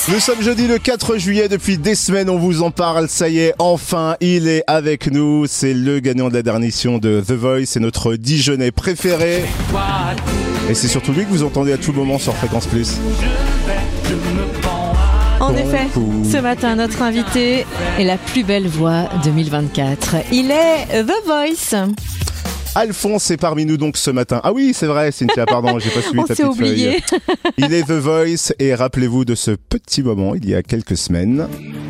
Nous sommes jeudi le 4 juillet, depuis des semaines on vous en parle, ça y est, enfin il est avec nous, c'est le gagnant de la dernière édition de The Voice, c'est notre Dijonais préféré et c'est surtout lui que vous entendez à tout moment sur Fréquence Plus. En effet, ce matin notre invité est la plus belle voix 2024, il est The Voice. Alphonse est parmi nous donc ce matin. Ah oui, c'est vrai, Cynthia, pardon, j'ai pas suivi ta petite feuille. Il est The Voice et rappelez-vous de ce petit moment il y a quelques semaines.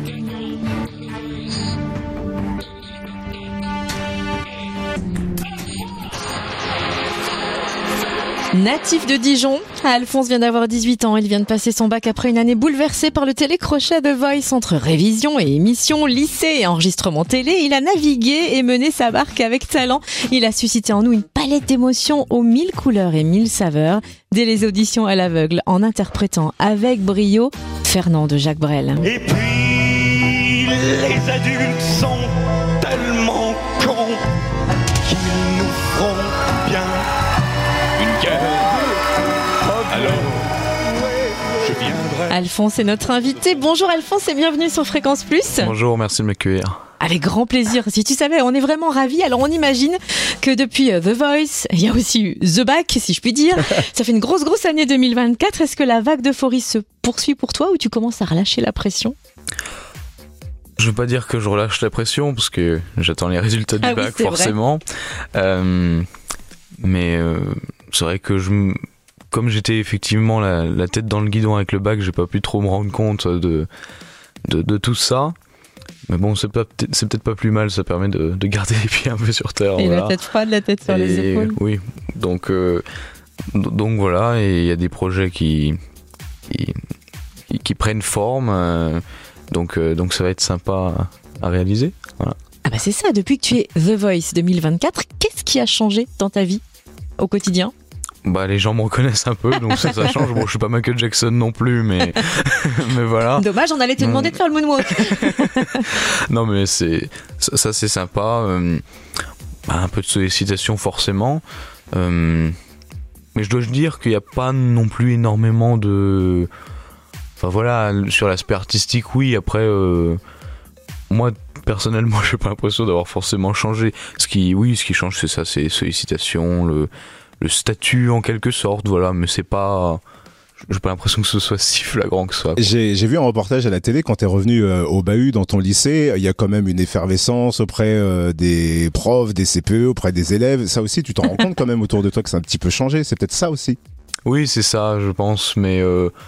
Natif de Dijon, Alphonse vient d'avoir 18 ans. Il vient de passer son bac après une année bouleversée par le télécrochet The Voice. Entre révision et émission, lycée et enregistrement télé, il a navigué et mené sa barque avec talent. Il a suscité en nous une palette d'émotions aux 1000 couleurs et 1000 saveurs. Dès les auditions à l'aveugle, en interprétant avec brio Fernand de Jacques Brel. Et puis, les adultes sont tellement cons qu'ils nous feront bien une guerre. Alors, je viendrai. Alphonse est notre invité. Bonjour Alphonse et bienvenue sur Fréquence Plus. Bonjour, merci de m'accueillir. Avec grand plaisir. Si tu savais, on est vraiment ravis. Alors on imagine que depuis The Voice, il y a aussi eu The Bac, si je puis dire. Ça fait une grosse année 2024. Est-ce que la vague d'euphorie se poursuit pour toi ou tu commences à relâcher la pression ? Je veux pas dire que je relâche la pression parce que j'attends les résultats du bac forcément. Mais c'est vrai que comme j'étais effectivement la tête dans le guidon avec le bac, j'ai pas pu trop me rendre compte de tout ça. Mais bon, c'est peut-être pas plus mal, ça permet de garder les pieds un peu sur terre. Et voilà. la tête froide, la tête sur les épaules. Oui, donc voilà, et il y a des projets qui prennent forme, donc ça va être sympa à réaliser. Voilà. Ah bah c'est ça, depuis que tu es The Voice 2024, qu'est-ce qui a changé dans ta vie au quotidien ? Bah les gens me reconnaissent un peu, donc ça change. Bon, je suis pas Michael Jackson non plus, mais voilà. Dommage, on allait te demander de faire le moonwalk. Non mais ça c'est sympa. Un peu de sollicitation forcément. Mais je dois dire qu'il n'y a pas non plus énormément de... Enfin voilà, sur l'aspect artistique, oui. Après, moi personnellement, j'ai pas l'impression d'avoir forcément changé. Ce qui change, c'est ça, c'est sollicitations, le statut en quelque sorte, voilà, mais c'est pas... J'ai pas l'impression que ce soit si flagrant que ça. J'ai vu un reportage à la télé quand t'es revenu au bahut dans ton lycée, il y a quand même une effervescence auprès des profs, des CPE, auprès des élèves. Ça aussi, tu t'en rends compte quand même autour de toi que ça a un petit peu changé, c'est peut-être ça aussi. Oui, c'est ça, je pense, mais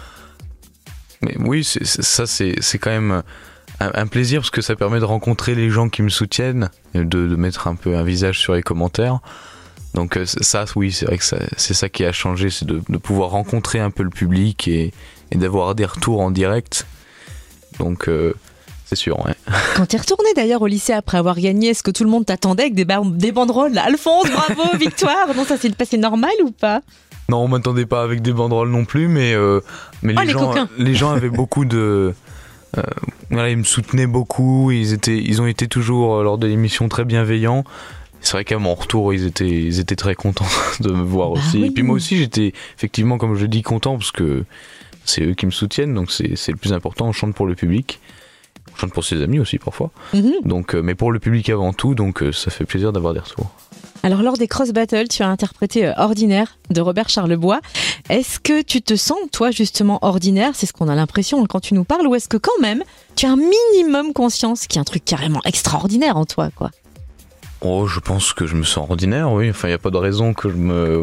oui, c'est quand même un plaisir parce que ça permet de rencontrer les gens qui me soutiennent, de mettre un peu un visage sur les commentaires. Donc ça, oui, c'est vrai que c'est ça qui a changé, c'est de pouvoir rencontrer un peu le public et d'avoir des retours en direct. Donc c'est sûr, ouais. Quand t'es retourné d'ailleurs au lycée après avoir gagné, est-ce que tout le monde t'attendait avec des banderoles ? Alphonse, bravo, victoire ! Non, ça s'est passé normal ou pas ? Non, on m'attendait pas avec des banderoles non plus, mais les gens avaient beaucoup de... voilà, ils me soutenaient beaucoup, ils ont été toujours, lors de l'émission, très bienveillants. C'est vrai qu'à mon retour, ils étaient très contents de me voir aussi. Oui. Et puis moi aussi, j'étais effectivement, comme je le dis, content parce que c'est eux qui me soutiennent, donc c'est le plus important. On chante pour le public, on chante pour ses amis aussi parfois. Mm-hmm. Donc, mais pour le public avant tout, donc ça fait plaisir d'avoir des retours. Alors lors des Cross Battles, tu as interprété Ordinaire de Robert Charlebois. Est-ce que tu te sens, toi, justement ordinaire ? C'est ce qu'on a l'impression quand tu nous parles, ou est-ce que quand même, tu as un minimum conscience qu'il y a un truc carrément extraordinaire en toi, quoi ? Oh, je pense que je me sens ordinaire, oui. Enfin, il n'y a pas de raison que je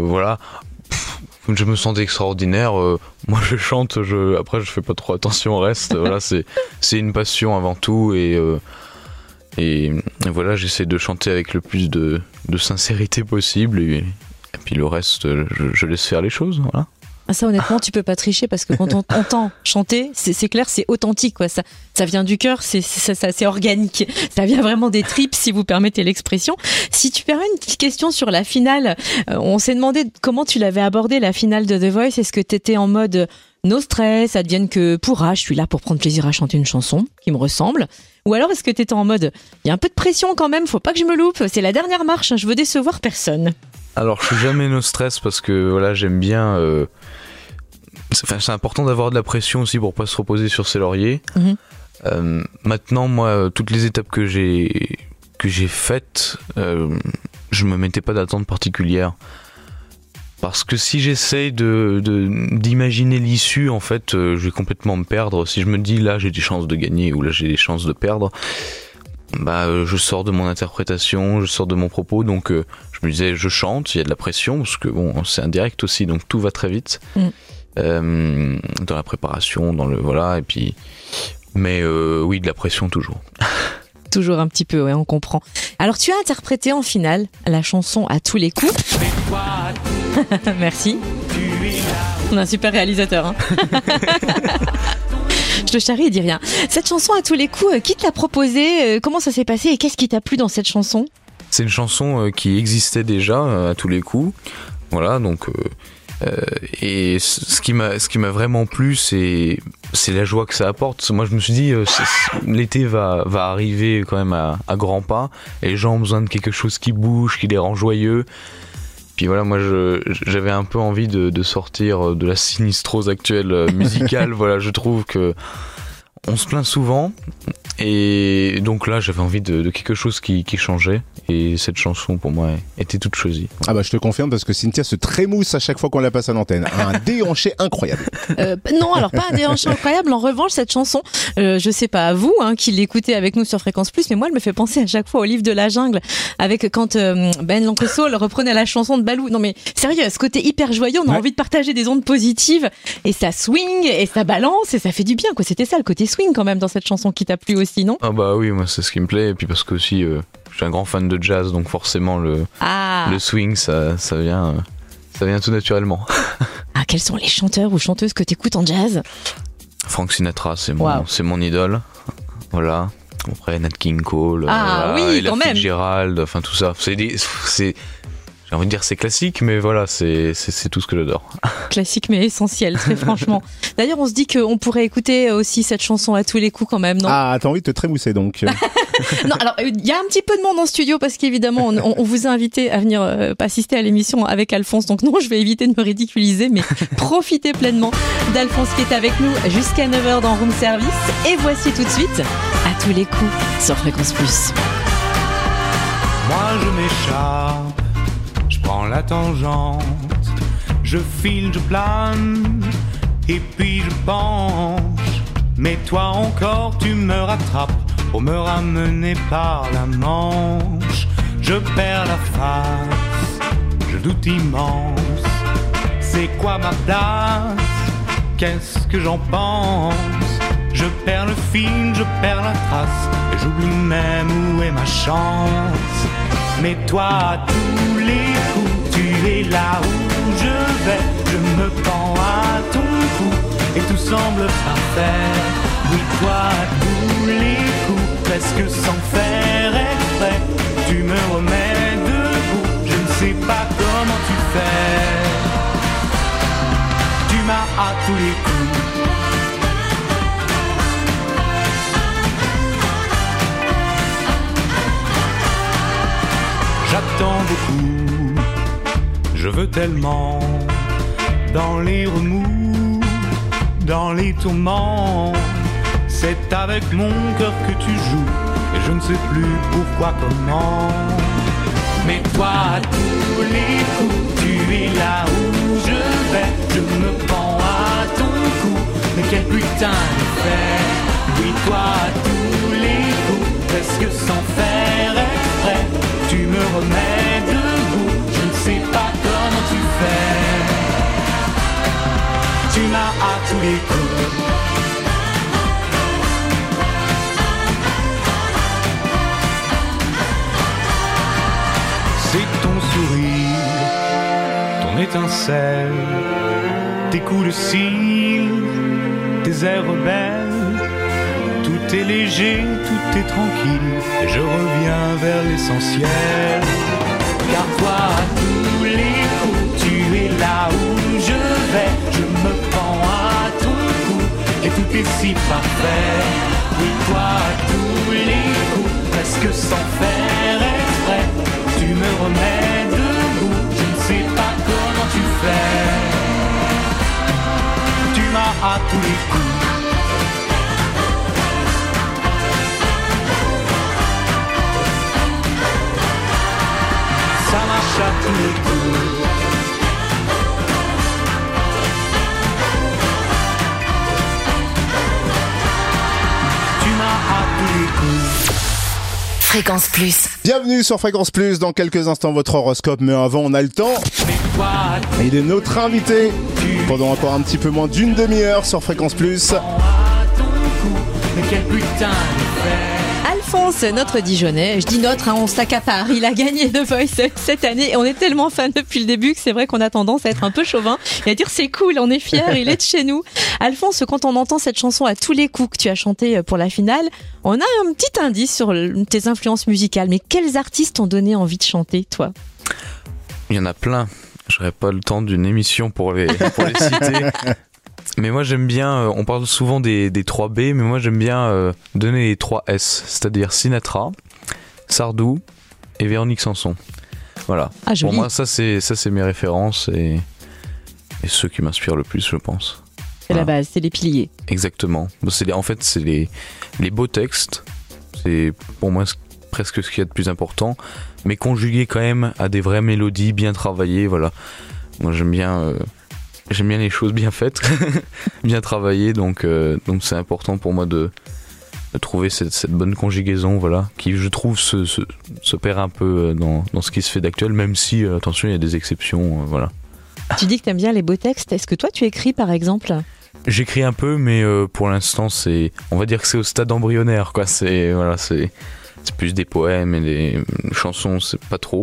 me sente extraordinaire. Moi, je chante, après, je fais pas trop attention au reste. Voilà, c'est une passion avant tout. Et voilà, j'essaie de chanter avec le plus de sincérité possible. Et puis le reste, je laisse faire les choses, voilà. Ça, honnêtement, tu peux pas tricher parce que quand on entend chanter, c'est clair, c'est authentique, quoi. Ça vient du cœur, c'est organique. Ça vient vraiment des tripes, si vous permettez l'expression. Si tu permets une petite question sur la finale, on s'est demandé comment tu l'avais abordé, la finale de The Voice. Est-ce que t'étais en mode no stress, advienne que pourra, je suis là pour prendre plaisir à chanter une chanson qui me ressemble? Ou alors est-ce que t'étais en mode, il y a un peu de pression quand même, faut pas que je me loupe, c'est la dernière marche, je veux décevoir personne? Alors, je suis jamais no stress parce que voilà, j'aime bien c'est important d'avoir de la pression aussi pour pas se reposer sur ses lauriers. Maintenant, moi, toutes les étapes que j'ai faites, je me mettais pas d'attente particulière. Parce que si j'essaye d'imaginer l'issue, en fait, je vais complètement me perdre. Si je me dis là j'ai des chances de gagner ou là j'ai des chances de perdre, je sors de mon interprétation, je sors de mon propos. Donc je me disais, je chante, il y a de la pression parce que bon, c'est un direct aussi, donc tout va très vite dans la préparation, dans le voilà, et puis. Mais oui, de la pression toujours. Toujours un petit peu, ouais, on comprend. Alors, tu as interprété en finale la chanson À tous les coups. Merci. On a un super réalisateur. Hein. Je te charrie, il dit rien. Cette chanson À tous les coups, qui te l'a proposée ? Comment ça s'est passé et qu'est-ce qui t'a plu dans cette chanson ? C'est une chanson qui existait déjà à tous les coups. Voilà, donc... et ce qui m'a vraiment plu, c'est la joie que ça apporte. Moi, je me suis dit, l'été va arriver quand même à grands pas, et les gens ont besoin de quelque chose qui bouge, qui les rend joyeux. Puis voilà, moi, j'avais un peu envie de sortir de la sinistrose actuelle musicale. Voilà, je trouve que on se plaint souvent, et donc là, j'avais envie de quelque chose qui changeait. Et cette chanson, pour moi, était toute choisie. Ah bah je te confirme parce que Cynthia se trémousse à chaque fois qu'on la passe à l'antenne. Un déhanché incroyable. Non, alors pas un déhanché incroyable. En revanche, cette chanson, je sais pas à vous qui l'écoutez avec nous sur Fréquence Plus, mais moi, elle me fait penser à chaque fois au livre de la jungle, avec quand Ben l'Oncle Saul reprenait la chanson de Balou. Non mais sérieux, ce côté hyper joyeux, on a envie de partager des ondes positives, et ça swing, et ça balance, et ça fait du bien, quoi. C'était ça, le côté swing quand même dans cette chanson qui t'a plu aussi, non ? Ah bah oui, moi c'est ce qui me plaît, et puis parce que aussi... je suis un grand fan de jazz, donc forcément le swing, ça vient tout naturellement. Ah, quels sont les chanteurs ou chanteuses que t'écoutes en jazz ? Frank Sinatra, c'est mon idole. Voilà. Après Nat King Cole, oui, Ella quand même. Fitzgerald, enfin tout ça. J'ai envie de dire c'est classique, mais voilà, c'est tout ce que j'adore. Classique mais essentiel, très franchement. D'ailleurs, on se dit qu'on pourrait écouter aussi cette chanson À tous les coups quand même, non ? Ah, t'as envie de te trémousser donc. Non, alors il y a un petit peu de monde en studio parce qu'évidemment on vous a invité à venir assister à l'émission avec Alphonse, donc non, je vais éviter de me ridiculiser, mais profitez pleinement d'Alphonse qui est avec nous jusqu'à 9h dans Room Service, et voici tout de suite À tous les coups sur Fréquence Plus. Moi je m'échappe, je prends la tangente, je file, je plane, et puis je penche, mais toi encore tu me rattrapes pour me ramener par la manche. Je perds la face, je doute immense, c'est quoi ma place, qu'est-ce que j'en pense? Je perds le fil, je perds la trace, et j'oublie même où est ma chance. Mais toi à tous les coups, tu es là où je vais, je me pends à ton cou, et tout semble parfait. Oui, toi à tous les coups, presque sans faire exprès, tu me remets debout, je ne sais pas comment tu fais. Tu m'as à tous les coups. J'attends beaucoup, je veux tellement, dans les remous, dans les tourments. C'est avec mon cœur que tu joues, et je ne sais plus pourquoi, comment. Mais toi à tous les coups, tu es là où je vais, je me pends à ton cou, mais quel putain d'effet. Oui, toi à tous les coups, presque sans faire exprès, tu me remets debout, je ne sais pas comment tu fais. Tu m'as à tous les coups. C'est ton sourire, ton étincelle, tes coups de cils, tes airs rebelles. Tout est léger, tout est tranquille, et je reviens vers l'essentiel. Car toi, à tous les coups, tu es là où je vais, je me prends à ton cou, et tout est si parfait. Oui, toi, à tous les coups, presque sans faire exprès, tu me remets debout, je ne sais pas comment tu fais. tous les coups. Ça marche à tous les coups. Tu m'as à tous les coups. Fréquence Plus. Bienvenue sur Fréquence Plus, dans quelques instants votre horoscope, mais avant on a le temps. Il est notre invité pendant encore un petit peu moins d'une demi-heure sur Fréquence Plus. Alphonse, notre Dijonais, je dis notre, on s'accapare, il a gagné The Voice cette année et on est tellement fan depuis le début que c'est vrai qu'on a tendance à être un peu chauvin et à dire c'est cool, on est fiers, il est de chez nous. Alphonse, quand on entend cette chanson à tous les coups que tu as chanté pour la finale, on a un petit indice sur tes influences musicales, mais quels artistes t'ont donné envie de chanter, toi ? Il y en a plein, j'aurais pas le temps d'une émission pour les citer. Mais moi j'aime bien, on parle souvent des 3B, mais moi j'aime bien donner les 3 S, c'est-à-dire Sinatra, Sardou et Véronique Sanson. Voilà. Ah, joli. Pour moi ça c'est mes références et ceux qui m'inspirent le plus, je pense. C'est la base, c'est les piliers. Exactement. En fait c'est les beaux textes, c'est pour moi presque ce qu'il y a de plus important, mais conjugué quand même à des vraies mélodies bien travaillées, voilà. Moi j'aime bien les choses bien faites, bien travaillées, donc c'est important pour moi de trouver cette bonne conjugaison, voilà, qui je trouve se perd un peu dans ce qui se fait d'actuel, même si, attention, il y a des exceptions, voilà. Tu dis que t'aimes bien les beaux textes, est-ce que toi tu écris par exemple ? J'écris un peu, mais pour l'instant, on va dire que c'est au stade embryonnaire, quoi, c'est plus des poèmes et des chansons, c'est pas trop.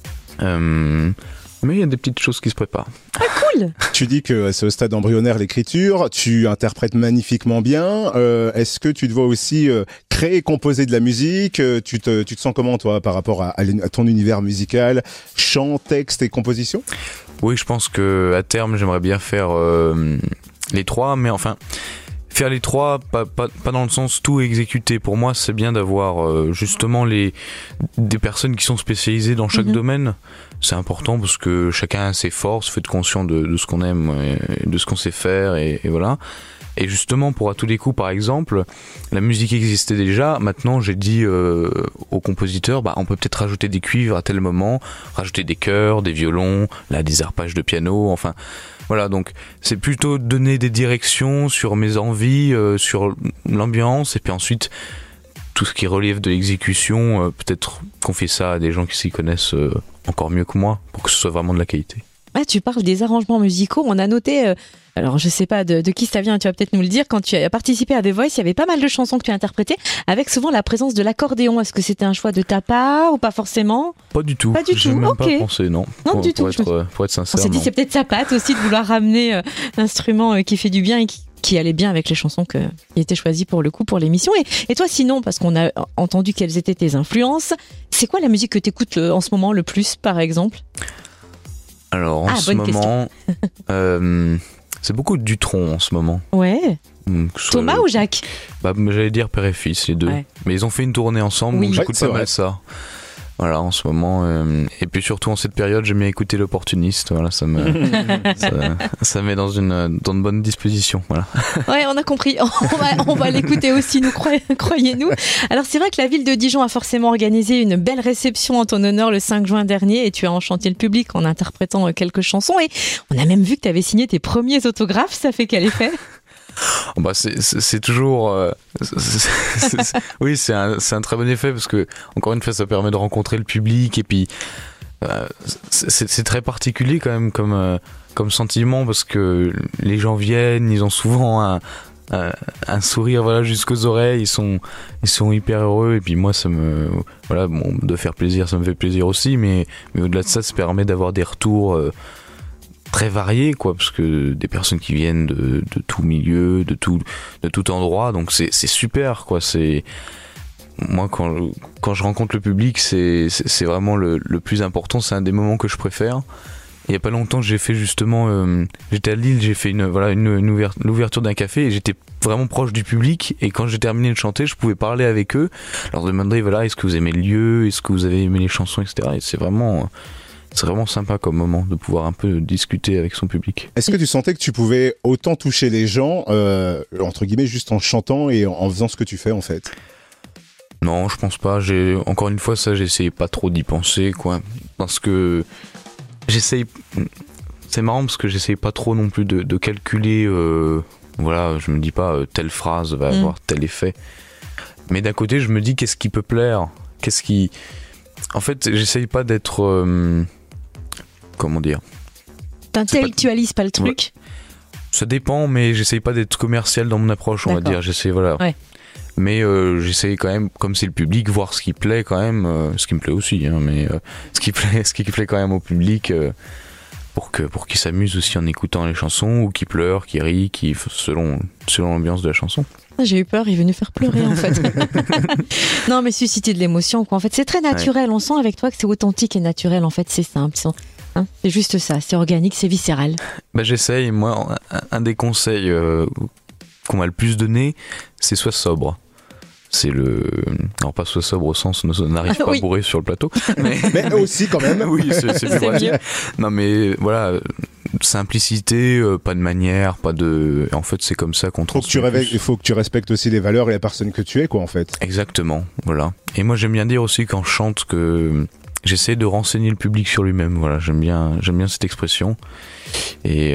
Mais il y a des petites choses qui se préparent. Ah cool. Tu dis que c'est au stade embryonnaire l'écriture, tu interprètes magnifiquement bien. Est-ce que tu te vois aussi créer et composer de la musique ? Tu te sens comment toi par rapport à ton univers musical, chant, texte et composition ? Oui, je pense que à terme j'aimerais bien faire les 3, mais enfin faire les 3, pas dans le sens tout exécuter. Pour moi, c'est bien d'avoir justement des personnes qui sont spécialisées dans chaque domaine. C'est important parce que chacun a ses forces, faut être conscient de ce qu'on aime et de ce qu'on sait faire et voilà. Et justement, pour À tous les coups, par exemple, la musique existait déjà. Maintenant, j'ai dit aux compositeurs, on peut peut-être rajouter des cuivres à tel moment, rajouter des chœurs, des violons, là, des arpages de piano, enfin... Voilà, donc c'est plutôt donner des directions sur mes envies, sur l'ambiance, et puis ensuite tout ce qui relève de l'exécution, peut-être confier ça à des gens qui s'y connaissent encore mieux que moi, pour que ce soit vraiment de la qualité. Ah, tu parles des arrangements musicaux, on a noté, alors je sais pas de qui ça vient, tu vas peut-être nous le dire, quand tu as participé à The Voice, il y avait pas mal de chansons que tu as interprétées, avec souvent la présence de l'accordéon. Est-ce que c'était un choix de ta part ou pas forcément ? Pas du tout. Pas du J'ai tout, même ok. pas pensé, non. Non, du tout. Pour être sincère, On s'est dit non. c'est peut-être sa patte aussi de vouloir ramener l'instrument qui fait du bien et qui allait bien avec les chansons qui étaient choisies pour le coup pour l'émission. Et toi sinon, parce qu'on a entendu quelles étaient tes influences, c'est quoi la musique que t'écoutes en ce moment le plus par exemple ? Alors en ce moment, c'est beaucoup de Dutronc en ce moment. Ouais. Thomas ou Jacques ? J'allais dire père et fils, les deux. Ouais. Mais ils ont fait une tournée ensemble, oui. donc j'écoute pas mal ça. Voilà, en ce moment. Et puis surtout en cette période, j'aime bien écouter l'opportuniste. Voilà, ça met dans une bonne disposition. Voilà. Ouais, on a compris. On va l'écouter aussi, nous croyez-nous. Alors c'est vrai que la ville de Dijon a forcément organisé une belle réception en ton honneur le 5 juin dernier et tu as enchanté le public en interprétant quelques chansons. Et on a même vu que tu avais signé tes premiers autographes. Ça fait quel effet ? C'est toujours oui, c'est un très bon effet parce que encore une fois ça permet de rencontrer le public et puis c'est très particulier quand même comme sentiment parce que les gens viennent, ils ont souvent un sourire voilà jusqu'aux oreilles, ils sont hyper heureux et puis moi ça me voilà bon, de faire plaisir ça me fait plaisir aussi mais au-delà de ça permet d'avoir des retours très variés quoi parce que des personnes qui viennent de tout milieu de tout endroit donc c'est super quoi c'est moi quand je rencontre le public c'est vraiment le plus important c'est un des moments que je préfère. Il y a pas longtemps j'ai fait justement j'étais à Lille j'ai fait l'ouverture d'un café et j'étais vraiment proche du public et quand j'ai terminé de chanter je pouvais parler avec eux leur demander voilà est-ce que vous aimez le lieu est-ce que vous avez aimé les chansons etc et c'est vraiment c'est vraiment sympa comme moment de pouvoir un peu discuter avec son public. Est-ce que tu sentais que tu pouvais autant toucher les gens, entre guillemets, juste en chantant et en faisant ce que tu fais en fait? Non, je pense pas. Encore une fois, ça, j'essayais pas trop d'y penser, quoi. Parce que c'est marrant parce que j'essaye pas trop non plus de calculer. Voilà, je me dis pas telle phrase va avoir tel effet. Mais d'un côté, je me dis qu'est-ce qui peut plaire. En fait, j'essaye pas d'être. Comment dire? T'intellectualises pas le truc? Ouais. Ça dépend, mais j'essaye pas d'être commercial dans mon approche, on va dire. J'essaie, voilà. Ouais. Mais j'essaye quand même, comme c'est le public, voir ce qui plaît quand même, ce qui me plaît aussi, hein, mais ce qui plaît quand même au public, pour qu'il s'amuse aussi en écoutant les chansons, ou qu'il pleure, qu'il rit, selon l'ambiance de la chanson. J'ai eu peur, il est venu faire pleurer en fait. Non, mais susciter de l'émotion, quoi. En fait, c'est très naturel. Ouais. On sent avec toi que c'est authentique et naturel. En fait, c'est simple. Hein, c'est juste ça. C'est organique, c'est viscéral. Bah, j'essaye. Moi, un des conseils qu'on m'a le plus donné, c'est sois sobre. Alors pas soit sobre au sens où on n'arrive pas à bourrer sur le plateau, mais aussi quand même. Oui, c'est plus pratique. Non, mais voilà, simplicité, pas de manière, pas de. En fait, c'est comme ça qu'on transmet. Il faut que tu respectes aussi les valeurs et la personne que tu es, quoi, en fait. Exactement, voilà. Et moi, j'aime bien dire aussi quand je chante que j'essaie de renseigner le public sur lui-même. Voilà, j'aime bien cette expression. Et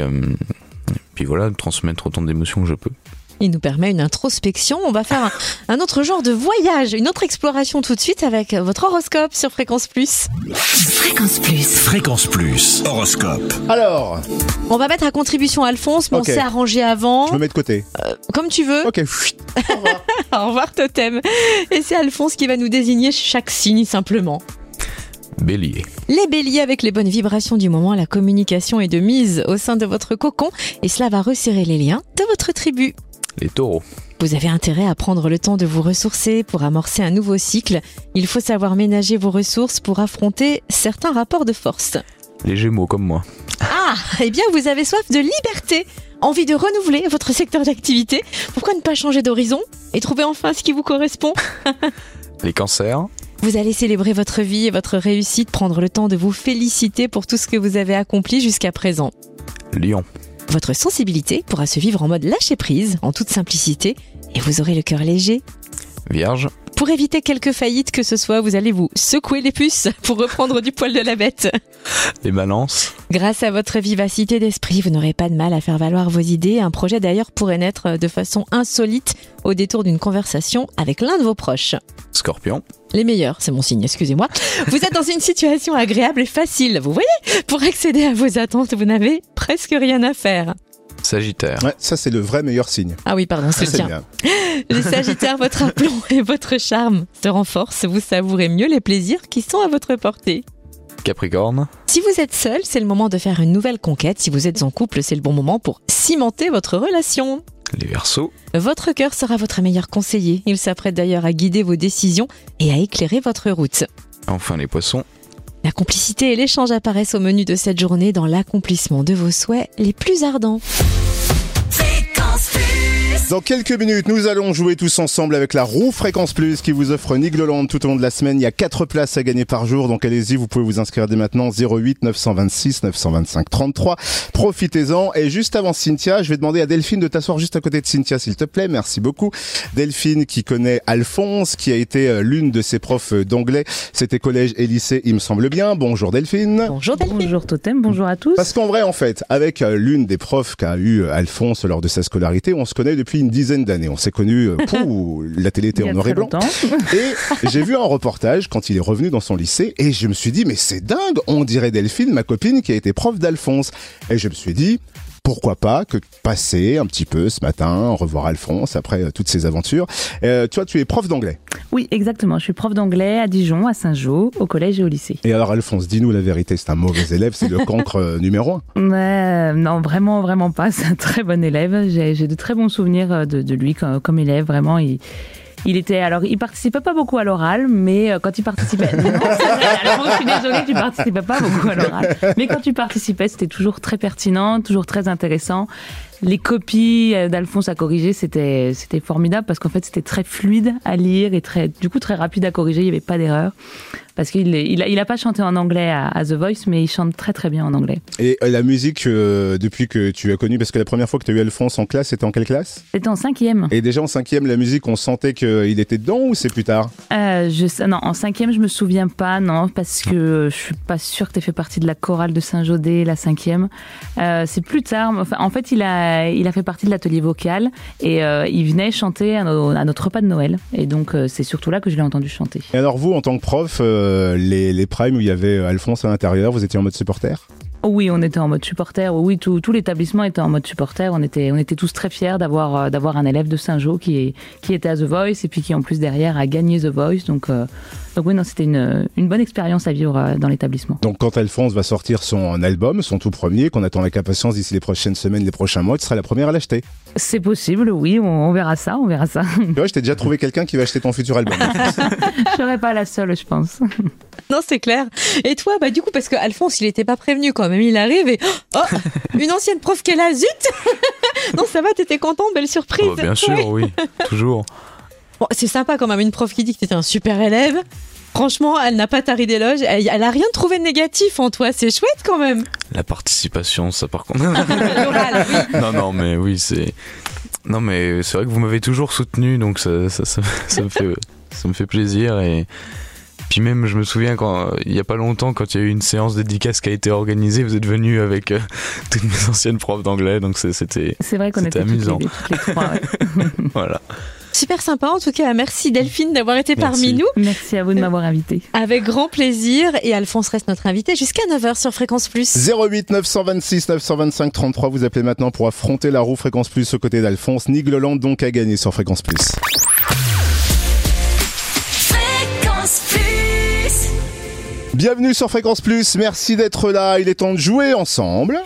puis voilà, de transmettre autant d'émotions que je peux. Il nous permet une introspection. On va faire un autre genre de voyage, une autre exploration tout de suite avec votre horoscope sur Fréquence Plus. Fréquence Plus. Fréquence Plus. Horoscope. Alors, on va mettre à contribution Alphonse, mais on s'est arrangé avant. Je me mets de côté. Comme tu veux. Ok. Au revoir. Au revoir Totem. Et c'est Alphonse qui va nous désigner chaque signe simplement. Bélier. Les béliers, avec les bonnes vibrations du moment, la communication est de mise au sein de votre cocon et cela va resserrer les liens de votre tribu. Les taureaux. Vous avez intérêt à prendre le temps de vous ressourcer pour amorcer un nouveau cycle. Il faut savoir ménager vos ressources pour affronter certains rapports de force. Les gémeaux comme moi. Ah, eh bien vous avez soif de liberté, envie de renouveler votre secteur d'activité. Pourquoi ne pas changer d'horizon et trouver enfin ce qui vous correspond? Les cancers. Vous allez célébrer votre vie et votre réussite, prendre le temps de vous féliciter pour tout ce que vous avez accompli jusqu'à présent. Lion. Votre sensibilité pourra se vivre en mode lâcher prise, en toute simplicité, et vous aurez le cœur léger. Vierge. Pour éviter quelques faillites que ce soit, vous allez vous secouer les puces pour reprendre du poil de la bête. Les balances. Grâce à votre vivacité d'esprit, vous n'aurez pas de mal à faire valoir vos idées. Un projet d'ailleurs pourrait naître de façon insolite au détour d'une conversation avec l'un de vos proches. Scorpion. Les meilleurs, c'est mon signe, excusez-moi. Vous êtes dans une situation agréable et facile, vous voyez? Pour accéder à vos attentes, vous n'avez presque rien à faire. Sagittaire. Ouais, ça c'est le vrai meilleur signe. Ah oui, pardon, c'est le tien. Bien. Les Sagittaires, votre aplomb et votre charme se renforcent. Vous savourez mieux les plaisirs qui sont à votre portée. Capricorne. Si vous êtes seul, c'est le moment de faire une nouvelle conquête. Si vous êtes en couple, c'est le bon moment pour cimenter votre relation. Les Verseaux. Votre cœur sera votre meilleur conseiller. Il s'apprête d'ailleurs à guider vos décisions et à éclairer votre route. Enfin les Poissons. La complicité et l'échange apparaissent au menu de cette journée dans l'accomplissement de vos souhaits les plus ardents. Dans quelques minutes, nous allons jouer tous ensemble avec la roue Fréquence Plus qui vous offre Nigloland tout au long de la semaine. Il y a 4 places à gagner par jour, donc allez-y, vous pouvez vous inscrire dès maintenant. 08 926 925 33. Profitez-en. Et juste avant Cynthia, je vais demander à Delphine de t'asseoir juste à côté de Cynthia, s'il te plaît. Merci beaucoup. Delphine qui connaît Alphonse, qui a été l'une de ses profs d'anglais. C'était collège et lycée, il me semble bien. Bonjour Delphine. Bonjour Delphine. Bonjour Totem, bonjour à tous. Parce qu'en vrai, en fait, avec l'une des profs qu'a eu Alphonse lors de sa scolarité, on se connaît depuis une dizaine d'années. On s'est connus, la télé était en noir et blanc. Et j'ai vu un reportage quand il est revenu dans son lycée et je me suis dit, mais c'est dingue, on dirait Delphine, ma copine qui a été prof d'Alphonse. Et je me suis dit, pourquoi pas que passer un petit peu ce matin, revoir Alphonse après toutes ses aventures. Toi, tu es prof d'anglais. Oui, exactement. Je suis prof d'anglais à Dijon, à Saint-Jean, au collège et au lycée. Et alors Alphonse, dis-nous la vérité, c'est un mauvais élève, c'est le cancre numéro 1. Non, vraiment pas. C'est un très bon élève. J'ai de très bons souvenirs de lui comme élève. Vraiment, il participait pas beaucoup à l'oral, mais quand il participait, non, c'est vrai, alors, je suis désolée que tu participais pas beaucoup à l'oral, mais quand tu participais, c'était toujours très pertinent, toujours très intéressant. les copies d'Alphonse à corriger, c'était formidable parce qu'en fait c'était très fluide à lire et du coup très rapide à corriger, il n'y avait pas d'erreur. Parce qu'il a pas chanté en anglais à The Voice, mais il chante très très bien en anglais. Et la musique, depuis que tu as connu, parce que la première fois que tu as eu Alphonse en classe, c'était en quelle classe ? C'était en 5e. Et déjà en 5e, la musique, on sentait qu'il était dedans ou c'est plus tard ? Non, en 5e, je me souviens pas, non, parce que je suis pas sûre que tu aies fait partie de la chorale de Saint-Jodé, la 5e. C'est plus tard. Enfin, en fait, il a fait partie de l'atelier vocal et il venait chanter à notre repas de Noël. Et donc, c'est surtout là que je l'ai entendu chanter. Et alors vous, en tant que prof, les primes où il y avait Alphonse à l'intérieur, vous étiez en mode supporter ? Oui, on était en mode supporter. Oui, tout l'établissement était en mode supporter. On était tous très fiers d'avoir un élève de Saint-Jean qui était à The Voice et puis qui en plus derrière a gagné The Voice. Donc oui, non, c'était une bonne expérience à vivre dans l'établissement. Donc quand Alphonse va sortir son album, son tout premier, qu'on attend avec impatience d'ici les prochaines semaines, les prochains mois, tu seras la première à l'acheter. C'est possible, oui, on verra ça. Tu vois, je t'ai déjà trouvé quelqu'un qui va acheter ton futur album. Je serai pas la seule, je pense. Non, c'est clair. Et toi, du coup, parce que Alphonse, il était pas prévenu quand même, il arrive et une ancienne prof qu'elle a, zut. Non, ça va, t'étais content, belle surprise. Oh, bien sûr, oui, toujours. Bon, c'est sympa quand même, une prof qui dit que t'étais un super élève. Franchement, elle n'a pas tari d'éloge, elle a rien trouvé de négatif en toi, c'est chouette quand même. La participation, ça par contre. L'oral, oui. Non, mais oui, Non, mais c'est vrai que vous m'avez toujours soutenu, donc ça me fait plaisir. Et puis même, je me souviens, il n'y a pas longtemps, quand il y a eu une séance dédicace qui a été organisée, vous êtes venus avec toutes mes anciennes profs d'anglais, donc c'était C'est vrai qu'on était amusant. toutes les trois, ouais. Voilà. Super sympa, en tout cas, merci Delphine d'avoir été parmi nous. Merci à vous de m'avoir invité. Avec grand plaisir, et Alphonse reste notre invité jusqu'à 9h sur Fréquence Plus. 08 926 925 33, vous appelez maintenant pour affronter la roue Fréquence Plus aux côtés d'Alphonse. Nick Leland donc a gagné sur Fréquence Plus. Fréquence Plus. Bienvenue sur Fréquence Plus, merci d'être là, il est temps de jouer ensemble.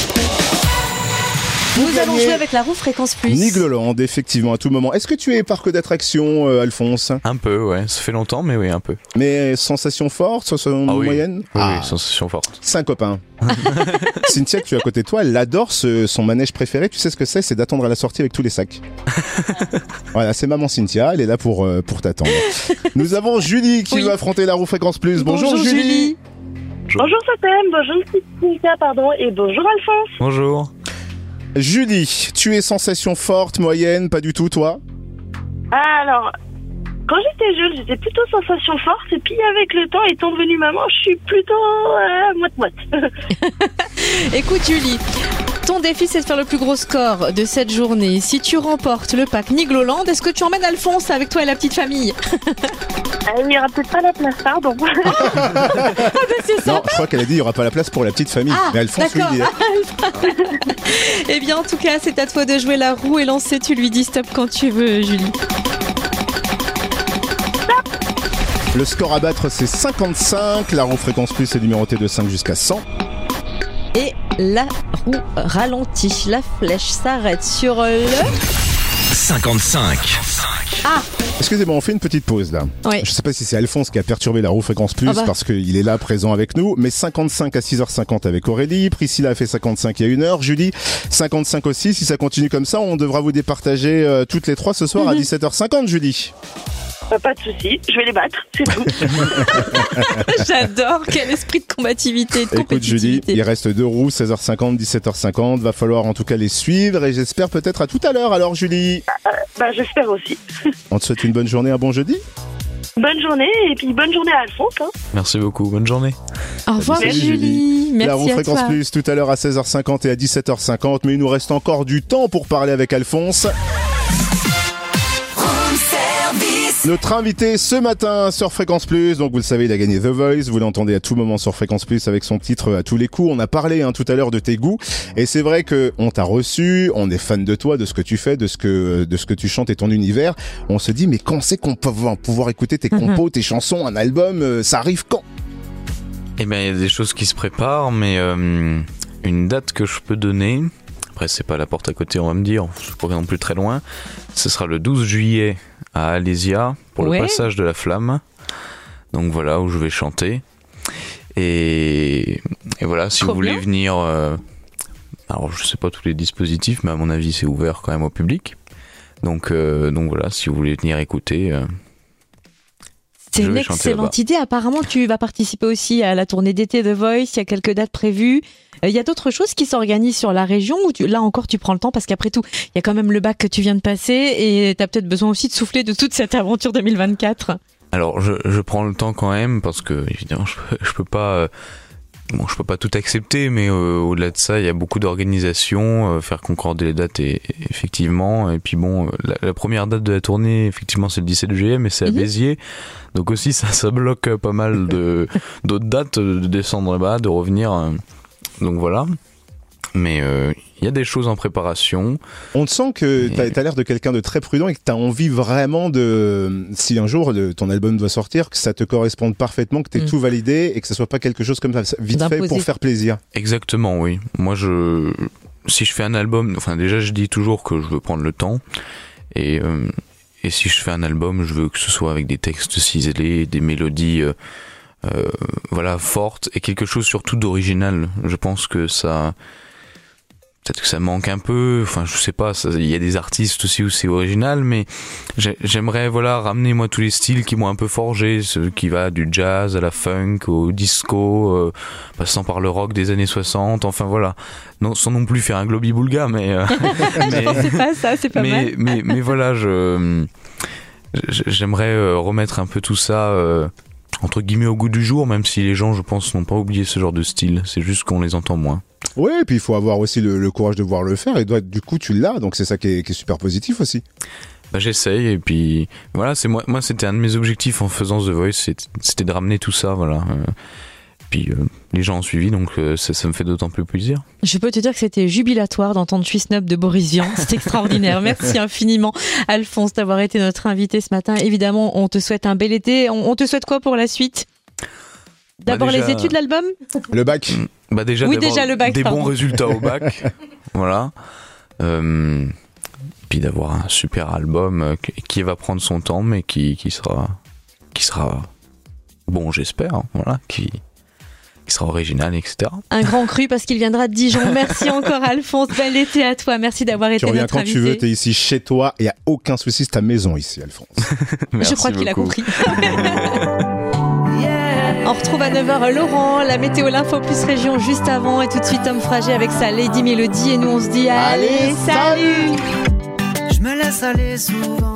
Nous allons jouer avec la roue Fréquence Plus. Nick Leland, effectivement, à tout moment. Est-ce que tu es parc d'attractions, Alphonse ? Un peu, ouais. Ça fait longtemps, mais oui, un peu. Mais sensation forte, sensation moyenne ? Oui, sensation forte. C'est un copain. Cynthia, que tu es à côté de toi, elle adore son manège préféré. Tu sais ce que c'est d'attendre à la sortie avec tous les sacs. Voilà, c'est maman Cynthia, elle est là pour t'attendre. Nous avons Julie qui veut affronter la roue Fréquence Plus. Bonjour Julie. Bonjour Sotem, bonjour Cynthia, et bonjour Alphonse. Bonjour. Julie, tu es sensation forte, moyenne, pas du tout, toi ? Alors, quand j'étais jeune, j'étais plutôt sensation forte, et puis avec le temps, étant devenue maman, je suis plutôt moite-moite. Écoute Julie, ton défi c'est de faire le plus gros score de cette journée. Si tu remportes le pack Nick Leland, est-ce que tu emmènes Alphonse avec toi et la petite famille ? Il n'y aura peut-être pas la place, pardon. C'est ça. Non, je crois qu'elle a dit il n'y aura pas la place pour la petite famille. Mais Alphonse lui dit. Eh bien, en tout cas, c'est à toi de jouer la roue et lancer. Tu lui dis stop quand tu veux, Julie. Le score à battre, c'est 55. La roue Fréquence Plus est numérotée de 5 jusqu'à 100. Et la roue ralentit. La flèche s'arrête sur le 55. Ah. Excusez-moi, on fait une petite pause là. Oui. Je sais pas si c'est Alphonse qui a perturbé la roue Fréquence Plus parce qu'il est là présent avec nous, mais 55 à 6h50 avec Aurélie, Priscilla a fait 55 il y a 1 heure, Julie 55 aussi. Si ça continue comme ça, on devra vous départager toutes les 3 ce soir à 17h50, Julie. Pas de souci, je vais les battre, c'est tout. J'adore, quel esprit de combativité, de Écoute Julie, compétitivité. il reste 2 roues, 16h50, 17h50, va falloir en tout cas les suivre et j'espère peut-être à tout à l'heure alors Julie. J'espère aussi. On te souhaite une bonne journée, un bon jeudi. Bonne journée, et puis bonne journée à Alphonse. Merci beaucoup, bonne journée. Au revoir Salut, Julie, merci la roue à Fréquence toi. Plus tout à l'heure à 16h50 et à 17h50, mais il nous reste encore du temps pour parler avec Alphonse. Notre invité ce matin sur Fréquence Plus, donc vous le savez, il a gagné The Voice, vous l'entendez à tout moment sur Fréquence Plus avec son titre à tous les coups. On a parlé tout à l'heure de tes goûts et c'est vrai que on t'a reçu, on est fan de toi, de ce que tu fais, de ce que tu chantes et ton univers. On se dit mais quand c'est qu'on va pouvoir écouter tes compos, tes chansons, un album, ça arrive quand ? Eh bien, il y a des choses qui se préparent, mais une date que je peux donner, après c'est pas la porte à côté on va me dire, je suis pas non plus très loin, ce sera le 12 juillet à Alésia pour le passage de la flamme, donc voilà où je vais chanter et voilà si vous voulez venir Alors je sais pas tous les dispositifs, mais à mon avis c'est ouvert quand même au public. Donc voilà, si vous voulez venir écouter. C'est une excellente idée. Apparemment, tu vas participer aussi à la tournée d'été The Voice. Il y a quelques dates prévues. Il y a d'autres choses qui s'organisent sur la région où là encore tu prends le temps parce qu'après tout, il y a quand même le bac que tu viens de passer et tu as peut-être besoin aussi de souffler de toute cette aventure 2024. Alors je prends le temps quand même parce que évidemment je peux pas tout accepter, mais au-delà de ça, il y a beaucoup d'organisations, faire concorder les dates effectivement. Et puis bon, la première date de la tournée, effectivement, c'est le 17 juillet, mais c'est à Béziers. Donc aussi, ça bloque pas mal d'autres dates de descendre là-bas, de revenir. Donc voilà. Mais il y a des choses en préparation. On te sent que t'as l'air de quelqu'un de très prudent et que t'as envie vraiment de, si un jour ton album doit sortir, que ça te corresponde parfaitement, que t'aies tout validé et que ça soit pas quelque chose comme ça, vite fait pour faire plaisir. Exactement, oui. Moi, si je fais un album, enfin déjà je dis toujours que je veux prendre le temps et si je fais un album, je veux que ce soit avec des textes ciselés, des mélodies voilà, fortes et quelque chose surtout d'original. Je pense que ça... Peut-être que ça manque un peu, enfin je sais pas, il y a des artistes aussi où c'est original, mais j'aimerais ramener moi tous les styles qui m'ont un peu forgé, ce qui va du jazz à la funk, au disco, passant par le rock des années 60, enfin voilà, non, sans non plus faire un globi-boulga, mais... je pensais pas ça, c'est pas mal. Mais voilà, j'aimerais remettre un peu tout ça... entre guillemets au goût du jour, même si les gens, je pense, n'ont pas oublié ce genre de style, c'est juste qu'on les entend moins. Oui, et puis il faut avoir aussi le courage de voir le faire, et du coup tu l'as, donc c'est ça qui est super positif aussi. J'essaye, et puis voilà, moi c'était un de mes objectifs en faisant The Voice, c'était de ramener tout ça, voilà. Puis les gens ont suivi, donc ça me fait d'autant plus plaisir. Je peux te dire que c'était jubilatoire d'entendre Suis Snob de Boris Vian, c'est extraordinaire. Merci infiniment Alphonse d'avoir été notre invité ce matin. Évidemment, on te souhaite un bel été. On te souhaite quoi pour la suite ? D'abord déjà... les études, l'album ? Le bac ? Déjà, oui, déjà le bac, des bons résultats au bac. Voilà. Puis d'avoir un super album qui va prendre son temps, mais qui sera bon, j'espère. Hein, voilà, qui sera original, etc. Un grand cru parce qu'il viendra de Dijon. Merci encore Alphonse, bel été à toi. Merci d'avoir été notre invité. Tu reviens quand tu veux, t'es ici chez toi, il n'y a aucun souci, c'est ta maison ici, Alphonse. Je crois qu'il a compris. On retrouve à 9h Laurent, la météo, l'info plus région juste avant, et tout de suite Tom Frager avec sa Lady Melody, et nous on se dit allez, salut. Je me laisse aller souvent